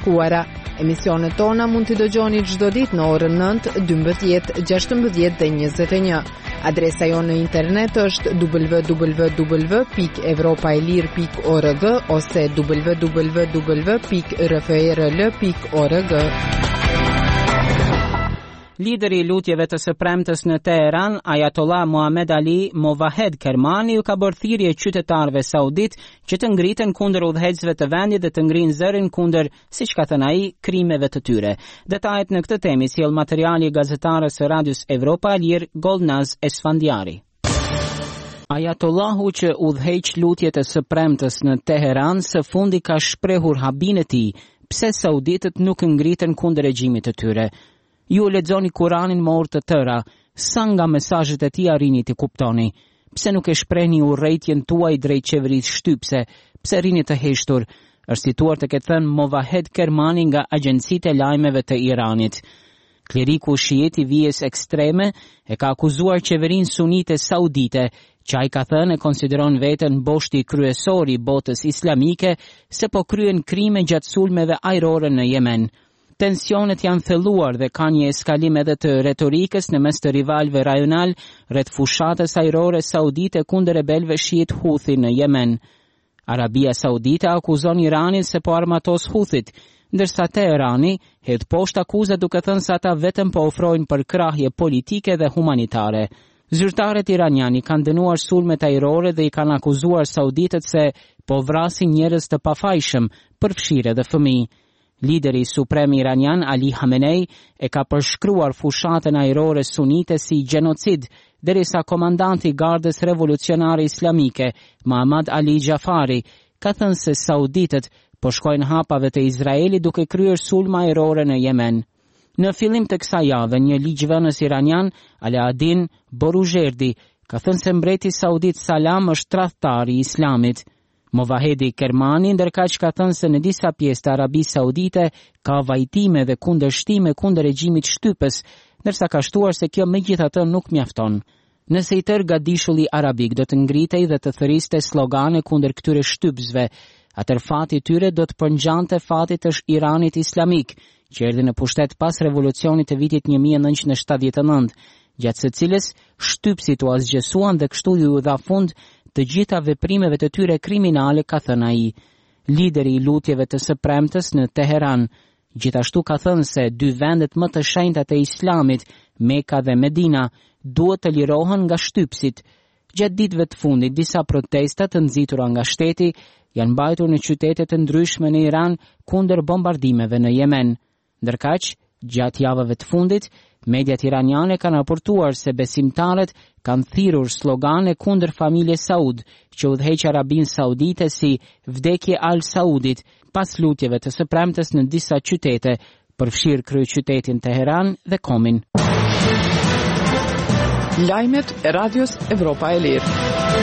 shkuara. Emisionet tona mund t'i dëgjoni çdo ditë në orën 9, 12, 16 dhe 21. Adresa jonë në internet është www.evropaelir.org ose www.rfrl.org. Lideri I lutjeve të së premtës në Teheran, Ayatollah Mohamed Ali Movahed Kermani, u ka bërë thirrje qytetarëve saudit që të ngriten kundër udhëheqësve të vendit dhe të ngrinë zërin kundër, siç ka thënë ai, krimeve të tyre. Detajet në këtë temë sjell materiali I gazetares së Radios Evropa Alir Golnaz Esfandiari. Ayatollahu që udhëheq lutjet e së premtës në Teheran së fundi ka shprehur habin e tij, pse sauditët nuk ngriten kundër regjimit të tyre. Ju lexoni Kur'anin me orë të tëra, sa nga mesazhet e tij arrini të kuptoni. Pse nuk e shprehni urrëtitjen tuaj drejt qeverisë shtypse? Pse rini të heshtur? Është cituar të ketë thënë Movahed Kermani nga agjencitë e lajmeve të Iranit. Kleriku shiit I vijes ekstreme e ka akuzuar qeverinë sunite saudite, që ai ka thënë e konsideron veten boshti kryesor I botës islamike, se po kryen krime gjatë sulmeve ajrore në Yemen. Tensionet janë thelluar dhe ka një eskalim edhe të retorikës në mes të rivalëve rajonal rreth fushatës ajrore saudite kundër rebelëve shiit Houthi në Yemen. Arabia Saudite akuzon Iranin se po armatos Houthit, ndërsa Teherani hedh poshtë akuza duke thënë se ata vetëm po ofrojnë përkrahje politike dhe humanitare. Zyrtarët iraniani kanë dënuar sulmet ajrore dhe I kanë akuzuar sauditët se po vrasin njerëz të pafajshëm, përfshirë dhe fëmijë. Lideri suprem iranian Ali Khamenei e ka përshkruar fushatën ajrore sunite si gjenocid, derisa komandanti I Gardës Revolucionare Islamike, Muhammad Ali Jafari, ka thënë se sauditët po shkojnë hapave të Izraelit duke kryer sulma ajrore në Yemen. Në fillim të kësaj jave, një ligjvënës iranian, Alaaddin Borujerdi, ka thënë se mbreti saudit Salam është tradhtar I Islamit. Movahedi Kermani ndërkaq ka thënë se në disa pjesë të Arabisë Saudite ka vajtime dhe kundërshtime kundër regjimit shtypës, ndërsa ka shtuar se kjo megjithatë nuk mjafton. Nëse I tërë gadishulli arabik do të ngritej dhe të thëriste slogane kundër këtyre shtypsve, atëherë fati I tyre do të përngjante fatit të Iranit Islamik, që erdhi në pushtet pas revolucionit të vitit 1979, gjatë së cilës shtypsit u asgjësuan dhe kështu ju dha fund të gjitha veprimeve të tyre kriminale, ka thënë ai. Lideri I lutjeve të së premtës në Teheran gjithashtu ka thënë se dy vendet më të shenjta të Islamit, Mekka dhe Medina, duhet të lirohen nga shtypsit. Gjatë ditëve të fundit, disa protesta të nxitura nga shteti janë mbajtur në qytete të ndryshme në Iran kundër bombardimeve në Yemen. Ndërkaq, gjatë javëve të fundit, mediat iraniane kanë raportuar se besimtarët kanë thirrur slogane kundër familjes Saud, që udhëheq Arabinë Saudite si vdekje al Saudit, pas lutjeve të së premtës në disa qytete, përfshirë kryeqytetin Teheran dhe Komin. Lajmet e Radios Evropa e Lirë.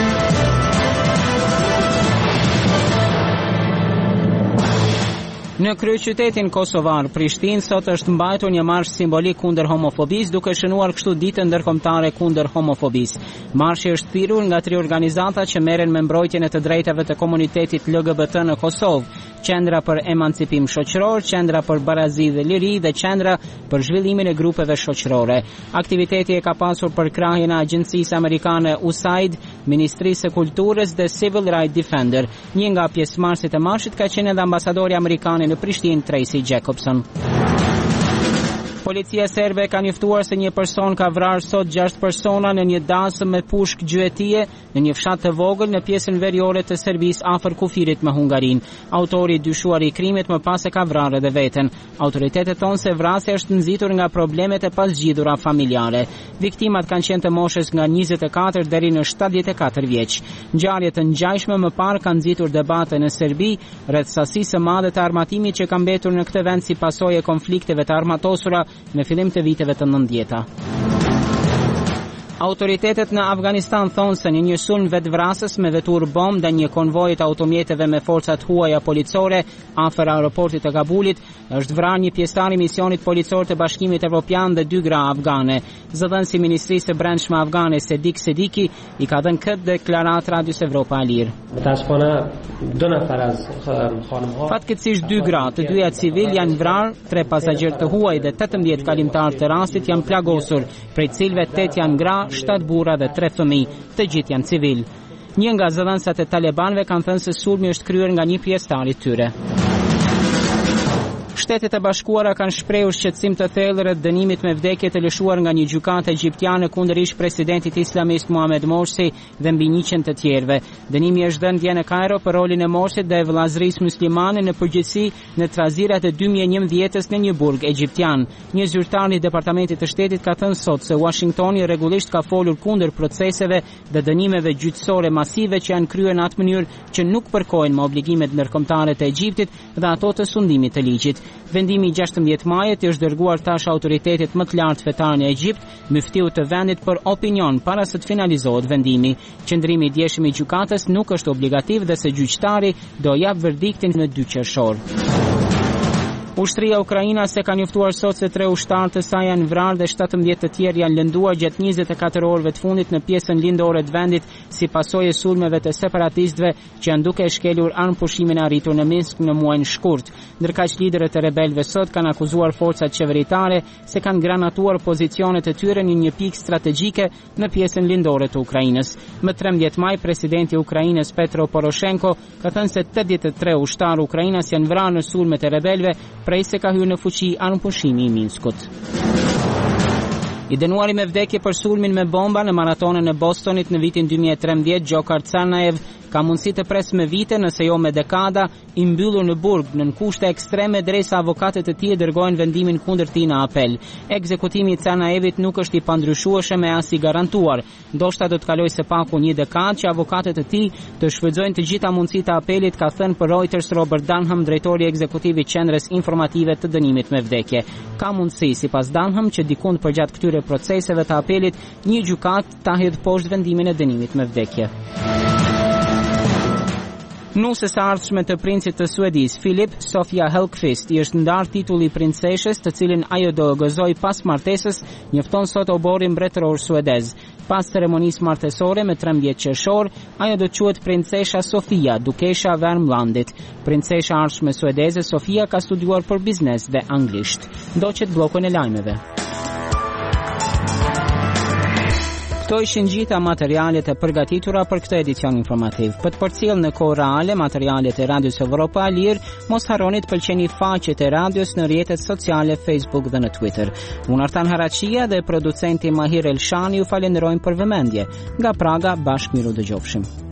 Në kryeqytetin kosovar Prishtinë sot është mbajtur një marsh simbolik kundër homofobisë, duke shënuar kështu ditën ndërkombëtare kundër homofobisë. Marshi është thirrur nga 3 organizata që merren me mbrojtjen e të drejtave të komunitetit LGBT në Kosovë: Qendra për Emancipim Shoqëror, Qendra për Barazi dhe Liri dhe Qendra për Zhvillimin e Grupeve Shoqërore. Aktiviteti e ka pasur përkrahjen e Agjencisë Amerikane USAID, Ministrisë së Kulturës dhe Civil Rights Defender. Një nga pjesëmarrësit e marshit ka qenë edhe ambasadori amerikan në Prishtinë Tracy Jacobson. Policia serbe ka njoftuar se një person ka vrarë sot 6 persona në një dasëm me pushkë gjuetie në një fshat të vogël në pjesën veriore të Serbisë afër kufirit me Hungarinë. Autori I dyshuar I krimit më pas e ka vrarë edhe veten. Autoritetet thonë se vrasja është nxitur nga problemet e pasgjidhura familjare. Viktimat kanë qenë të moshës nga 24 deri në 74 vjeç. Ngjarjet të ngjashme më parë kanë nxitur debate në Serbi rreth sasisë së madhe të armatimit që ka mbetur në këtë vend si pasojë e konflikteve të armatosura në fillim të viteve të 90-ta. Autoritetet në Afganistan thonë se një sulm vetvrasës me vetur bomb ndaj një konvoji të automjeteve me forcat huaja policore afër aeroportit të Kabulit është vrarë një pjesëtar i misionit policor të Bashkimit Evropian dhe 2 gra afgane. Zëdhënësi i Ministrisë së Brendshme afgane Sedik Sediki i ka dhënë këtë deklaratë Radios Evropa e Lirë. Fatkeqësisht 2 gra, të dyja civil janë vrarë, 3 pasagjerë të huaj dhe 18 kalimtar të rastit janë plagosur, prej cilëve 8 janë gra, 7 burra dhe 3 fëmijë, të gjithë janë civil. Një nga zëdhënësat e talibanëve kanë thënë se sulmi është kryer nga një pjesëtar i tyre. Shtetet e Bashkuara kanë shprehur shqetësim të thellë rreth dënimit me vdekje të lëshuar nga një gjykatë egjiptiane kundër ish presidentit islamist Mohamed Morsi dhe mbi 100 të tjerëve. Dënimi është dhënë dje në Kairo për rolin e Morsit dhe vëllazërisë muslimane në përgjithësi në trazirat e 2011-s në një burg egjiptian. Një zyrtar i Departamentit të Shtetit ka thënë sot se Washingtoni rregullisht ka folur kundër proceseve dhe dënimeve gjyqësore masive që janë kryer në atë mënyrë që nuk përkohen me obligimet ndërkombëtare të Egjiptit dhe ato të sundimit të ligjit. Vendimi i 16 majit është dërguar tash autoritetit më të lartë fetar në Egjipt, muftiu të vendit për opinion para se të finalizohet vendimi. Qëndrimi i djeshëm i gjykatës nuk është obligativ dhe se gjyqtari do jap verdiktin në 2 qershor. Ushtria ukrainase ka njoftuar sot se 3 ushtarë të saj janë vrarë dhe 17 të tjerë janë lënduar gjatë 24 orëve të fundit në pjesën lindore të vendit si pasojë e sulmeve të separatistëve që janë duke shkelur armëpushimin e arritur në Minsk në muajin shkurt. Ndërkaq liderët e rebelëve sot kanë akuzuar forcat qeveritare se kanë granatuar pozicionet e tyre në një pikë strategjike në pjesën lindore të Ukrainës. Më 13 maj presidenti i Ukrainës Petro Poroshenko ka thënë se 83 ushtarë ukrainas janë vrarë në sulmet e rebelëve prej se ka hyrë në fuqi armëpushimi i Minskut. I dënuari me vdekje për sulmin me bomba në maratonën e Bostonit në vitin 2013, Gjokar Tsarnaev ka mundësi të pres me vite, nëse jo me dekada, i mbyllur në burg në kushte ekstreme derisa avokatët e tij dërgojnë vendimin kundër tij në apel. Ekzekutimi i Tsarnaevit nuk është i pandryshueshëm e as i garantuar. Ndoshta do të kalojë së paku një dekadë që avokatët e tij të shfrytëzojnë të gjitha mundësitë e apelit, ka thënë për Reuters Robert Dunham, drejtori ekzekutiv i qendrës informative të dënimit me vdekje. Ka mundësi, sipas Dunham, që dikund përgjatë këtyre proceseve të apelit, një gjykatë ta hedhë poshtë vendimin e dënimit me vdekje. Nusës së ardhshme të princit të Suedis, Philip, Sofia Hellqvist, i është ndarë titulli princeshës, të cilin ajo do gëzoj pas martesës, njofton sot oborin mbretëror suedez. Pas ceremonisë martesore me 13 qershor, ajo do quhet princesha Sofia, dukesha Värmlandit. Princesha ardhshme suedeze Sofia ka studiuar për biznes dhe anglisht. Ndoqet bllokun e lajmeve. Këto ishin gjitha materialet e përgatitura për këtë edicion informativ. Për të përcjellë në kohë reale materialet e Radios Evropa e Lirë, mos harroni të pëlqeni faqet e radios në rrjetet sociale Facebook dhe në Twitter. Unë Artan Haraqia dhe producenti Mahir Elshani ju falenderojmë për vëmendje. Nga Praga, bashkë miru dëgjofshim.